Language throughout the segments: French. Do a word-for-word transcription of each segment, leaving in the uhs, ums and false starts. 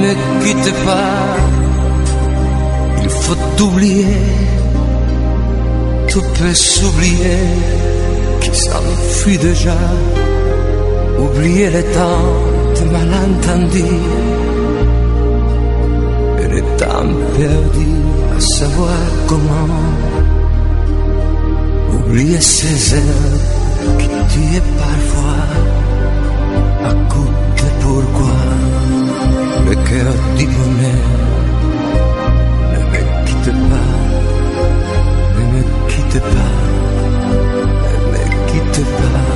me quitte pas, il faut oublier, tout peut s'oublier, qui s'enfuit déjà, oublier le temps de malentendus et le temps perdu à savoir comment oublier ces heures qui tuaient parfois à coup de pourquoi le cœur du bonheur. Ne me quitte pas, ne me quitte pas, ne me quitte pas.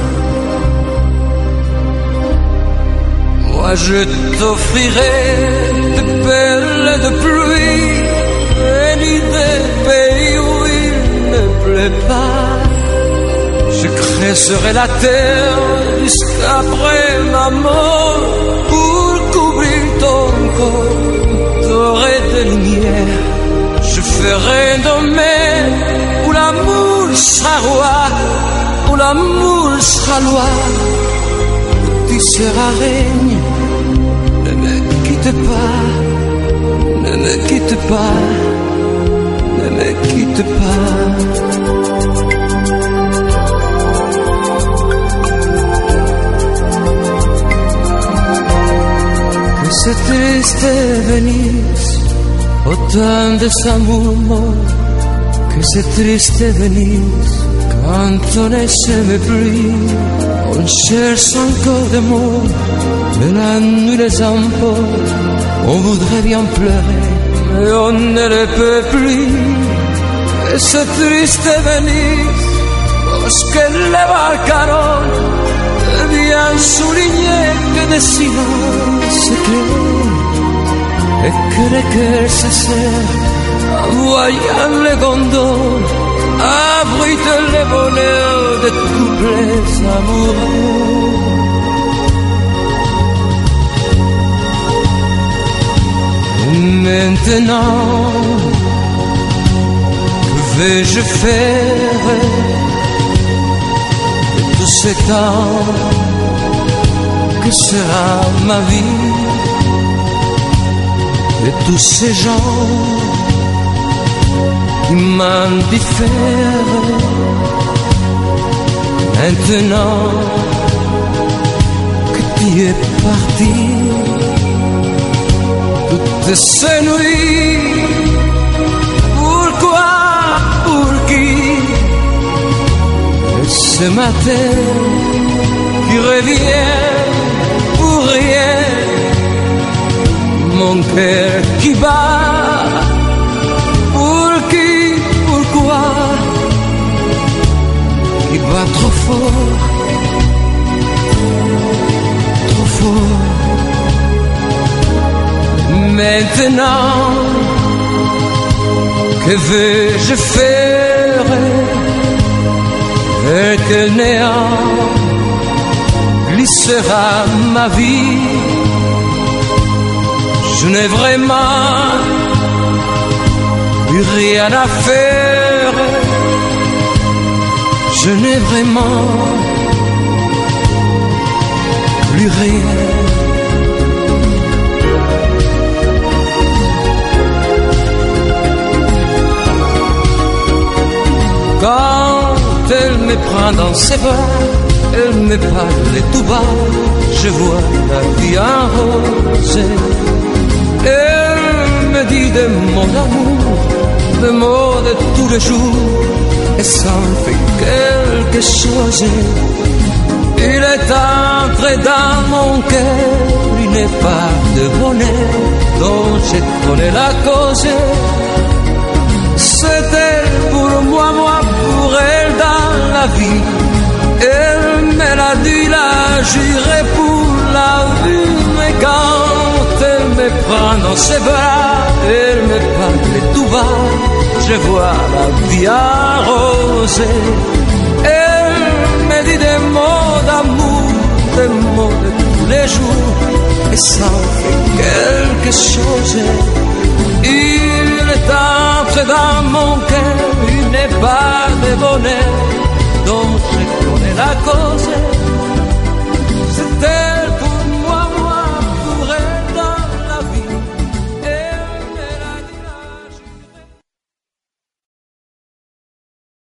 Moi je t'offrirai de perles de pluie, venues des pays où il ne pleut pas. Je creuserai la terre jusqu'après ma mort pour couvrir ton corps doré de lumière. Je ferai un domaine où l'amour sera roi, où l'amour sera loi, où tu seras règne. Ne me quitte pas, ne me quitte pas, ne me quitte pas. Que c'est triste Venise, autant de amour mort. Que c'est triste Venise, quand on ne s'aime plus. On cherche encore des mots, mais la nuit les emporte. On voudrait bien pleurer, mais on ne le peut plus. Et c'est triste Venise, parce que les barcaroles bien souligné que des silences clés et que les cœurs se serrent en voyant les gondoles abritent les bonheurs de couples amoureux. Et maintenant, que vais-je faire de tout ce temps? Que sera ma vie de tous ces gens qui m'indiffèrent? Maintenant que tu es parti, toutes ces nuits, pourquoi, pour qui? Et ce matin qui revient pour rien, mon cœur qui bat, pour qui, pourquoi? Qui bat trop fort, trop fort. Maintenant, que veux-je faire? Vers quel néant glissera ma vie? Je n'ai vraiment plus rien à faire. Je n'ai vraiment plus rien. Quand elle me prend dans ses bras, elle me parle tout bas, je vois la vie en rose. Elle me dit des mots d'amour, des mots de tous les jours, et ça me fait quelque chose. Il est entré dans mon cœur une part de bonheur dont je connais la cause. C'était pour moi, moi pour elle dans la vie. Elle me l'a dit, l'a juré pour la vie. Mais quand elle me prend dans ses bras, elle me parle tout bas, je vois la vie arrosée. Elle me dit des mots d'amour, des mots de tous les jours, et ça fait quelque chose. Il est entré dans mon cœur une part de bonheur dont je connais la cause. C'était